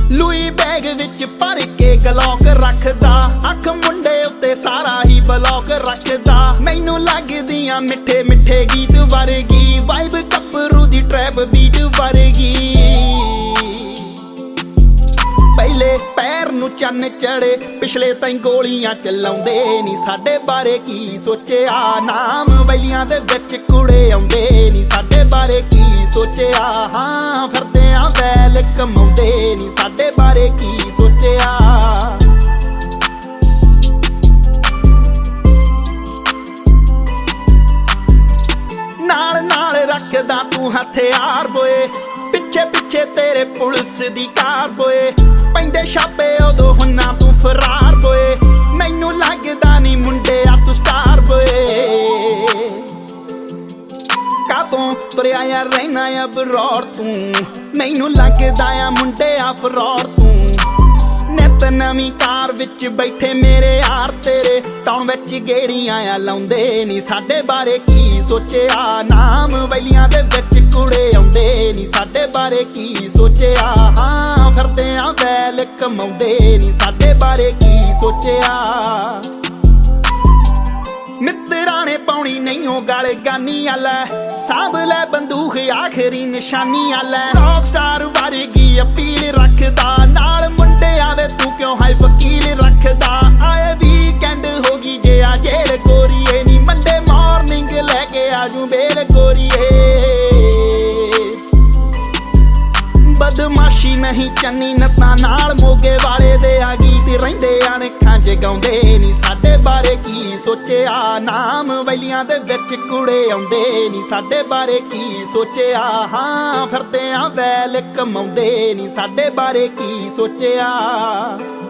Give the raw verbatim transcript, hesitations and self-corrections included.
Louis bag ਵਿੱਚ ਭਰ ਕੇ Glock ਰੱਖਦਾ, ਅੱਖ ਮੁੰਡੇ ਉੱਤੇ ਸਾਰਾ ਹੀ ਬਲੌਕ ਰੱਖਦਾ। ਮੈਨੂੰ ਲੱਗਦੀਆਂ ਮਿੱਠੇ ਮਿੱਠੇ ਗੀਤ ਵਰਗੀ, ਵਾਈਬ ਗੱਭਰੂ ਦੀ ਟਰੈਪ ਬੀਟ ਵਰਗੀ। ਪਹਿਲੇ ਪੈਰ ਨੂੰ ਚੰਨ ਚੜੇ, ਪਿਛਲੇ ਤਾਈਂ ਗੋਲੀਆਂ ਚਲਾਉਂਦੇ ਨੀ, ਸਾਡੇ ਬਾਰੇ ਕੀ ਸੋਚਿਆ। ਨਾਮ ਵੈਲੀਆਂ ਦੇ ਵਿੱਚ ਕੁੜੇ ਆਉਂਦੇ ਨੀ, ਸਾਡੇ ਬਾਰੇ ਕੀ ਸੋਚਿਆ। ਹਾਂ ਫਿਰਦੇ ਆ ਵੈਲ ਕਮਾਉਂਦੇ ਨੀ, ਸਾਡੇ ਬਾਰੇ ਕੀ ਸੋਚਿਆ। ਨਾਲ ਨਾਲ ਰੱਖਦਾ ਤੂੰ ਹਥਿਆਰ ਬੋਏ, ਪਿੱਛੇ ਪਿੱਛੇ ਤੇਰੇ ਪੁਲਿਸ ਦੀ ਕਾਰ ਬੋਏ। ਪੈਂਦੇ ਛਾਪੇ ਉਦੋਂ ਹੁੰਨਾ ਤੂੰ ਫਰਾਰ ਬੋਏ, ਮੈਨੂੰ ਲੱਗਦਾ ਨੀ ਮੁੰਡਿਆ ਤੂੰ ਸਟਾਰ ਬੋਏ। ਕਾਤੋਂ ਤੁਰਿਆ ਆ ਰਹਿਣਾ ਆ ਬਰੌੜ ਤੂੰ, ਮੈਨੂੰ ਲੱਗਦਾ ਆ ਮੁੰਡਿਆ ਫਰੌੜ ਤੂੰ। ਨਿੱਤ ਨਵੀਂ ਕਾਰ ਵਿੱਚ ਬੈਠੇ ਮੇਰੇ ਯਾਰ ਤੇਰੇ, ਟਾਉਣ ਵਿੱਚ ਗੇੜੀਆਂ ਆ ਲਾਉਂਦੇ ਨੀ, ਸਾਡੇ ਬਾਰੇ ਕੀ ਸੋਚਿਆ। ਨਾਮ ਵੈਲੀਆਂ ਦੇ ਵਿੱਚ ਕੁੜੇ ਆਉਂਦੇ ਨੀ, ਸਾਡੇ ਬਾਰੇ ਕੀ ਸੋਚਿਆ। ਹਾਂ ਫਿਰਦੇ ਆ ਵੈਲ ਕਮਾਉਂਦੇ ਨੀ, ਸਾਡੇ ਬਾਰੇ ਕੀ ਸੋਚਿਆ। ਮਿੱਤਰਾਂ ਨੇ ਪਾਉਣੀ ਨਹੀਂ ਉਹ ਗਲ ਗਾਨੀ ਆਲਾ, ਸਾਂਭ ਲੈ ਬੰਦੂਕ ਆਖਰੀ ਨਿਸ਼ਾਨੀ ਆਲਾ। ਰੌਕ ਸਟਾਰ ਵਰਗੀ ਅਪੀਲ ਰੱਖਦਾ, ਨਾਲ ਮੁੰਡੇ ਆਵੇ ਤੂੰ ਕਿਉਂ ਹਾਈ ਵਕੀਲ ਰੱਖਦਾ। ਆਏ ਵੀਕਐਂਡ ਹੋ ਗਈ ਜੇ ਆ ਜੇਲ ਗੋਰੀਏ ਨੀ, ਮੰਡੇ ਮਾਰਨਿੰਗ ਲੈ ਕੇ ਆਜੂ ਬੇਲ ਗੋਰੀਏ। ਬਦਮਾਸ਼ੀ ਨਹੀਂ ਚੰਨੀ ਨੱਤਾਂ ਨਾਲ, ਮੋਗੇ ਵਾਲੇ ਦੇ ਆ ਗੀਤ ਰਹਿੰਦੇ ਆ ਅੱਖਾਂ ਚ ਗਾਉਂਦੇ ਨੀ, ਸਾਡੇ ਬਾਰੇ ਕੀ ਸੋਚਿਆ। ਨਾਮ ਵੈਲੀਆਂ ਦੇ ਵਿੱਚ ਕੁੜੇ ਆਉਂਦੇ ਨੀ, ਸਾਡੇ ਬਾਰੇ ਕੀ ਸੋਚਿਆ। ਹਾਂ ਫਿਰਦੇ ਆ ਵੈਲ ਕਮਾਉਂਦੇ ਨੀ, ਸਾਡੇ ਬਾਰੇ ਕੀ ਸੋਚਿਆ।